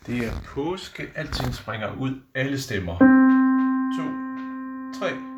Det er påske, alting springer ud, alle stemmer. 2, 3.